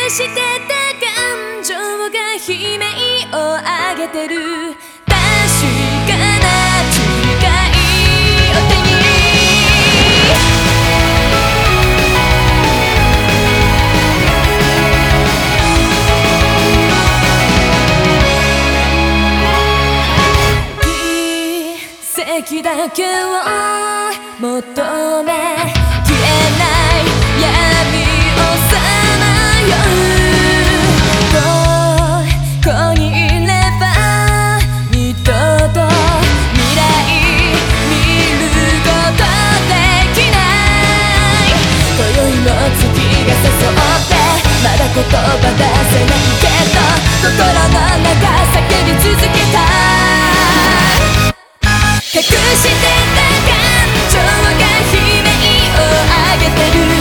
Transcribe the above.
してた感情が悲鳴を上げてる。確かな誓いを手に奇跡だけを求め消えない闇をさまよう。どこにいれば二度と未来見ることできない。今宵も月が誘ってまだ言葉出せないけど心の中叫び続けたい。隠してた感情が悲鳴を上げてる。